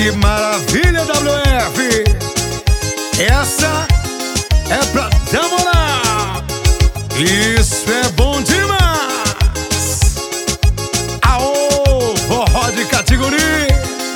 Que maravilha, WF! Essa é pra namorar. Isso é bom demais. Aô, forró de categoria.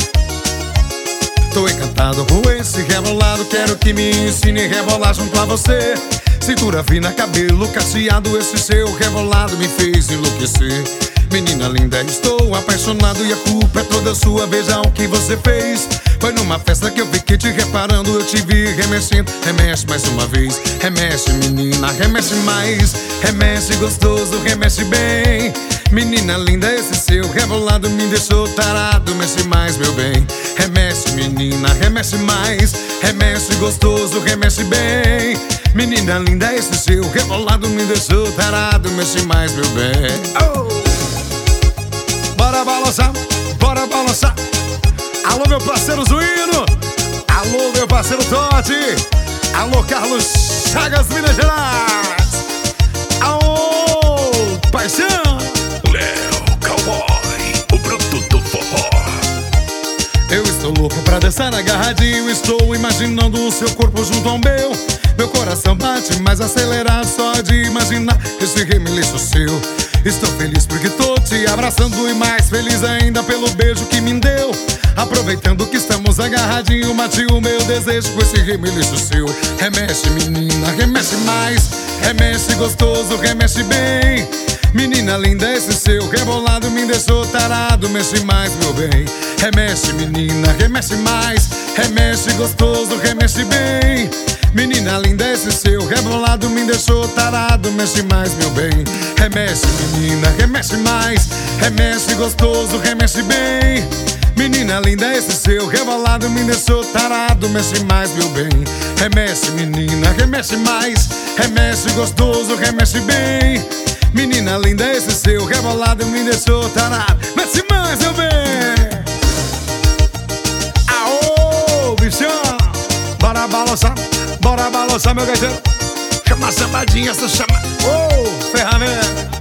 Tô encantado com esse rebolado. Quero que me ensine a rebolar junto a você. Cintura fina, cabelo cacheado. Esse seu rebolado me fez enlouquecer. Menina linda, estou apaixonado e a culpa é toda sua. Veja o que você fez. Foi numa festa que eu fiquei te reparando. Eu te vi remexendo. Remexe mais uma vez. Remexe, menina, remexe mais. Remexe gostoso, remexe bem. Menina linda, esse seu rebolado me deixou tarado. Mexe mais, meu bem. Remexe, menina, remexe mais. Remexe gostoso, remexe bem. Menina linda, esse seu rebolado me deixou tarado. Mexe mais, meu bem. Oh! Bora balançar, bora balançar. Alô, meu parceiro Zuíno. Alô, meu parceiro Totti. Alô, Carlos Chagas, Minas Gerais. Aô, paixão. Léo Cowboy, o bruto do forró. Eu estou louco pra dançar agarradinho. Estou imaginando o seu corpo junto ao meu. Meu coração bate mais acelerado só de imaginar esse remeleixo seu. Estou feliz porque tô te abraçando e mais feliz ainda pelo beijo que me deu. Aproveitando que estamos agarradinho, mate o meu desejo com esse remeleixo seu. Remexe, menina, remexe mais. Remexe gostoso, remexe bem. Menina linda, esse seu rebolado me deixou tarado. Mexe mais, meu bem. Remexe, menina, remexe mais. Remexe gostoso, remexe bem. Menina linda, esse seu rebolado me deixou tarado. Mexe mais, meu bem. Remexe, menina, remexe mais. Remexe gostoso, remexe bem. Menina linda, esse seu rebolado me deixou tarado. Mexe mais, meu bem. Remexe, menina, remexe mais. Remexe gostoso, remexe bem. Menina linda, esse seu rebolado me deixou tarado. Mexe mais, meu bem. Aô, bichão. Bora balançar, meu gaiteiro. Chama a sambadinha, essa chama. Ô, ferramenta.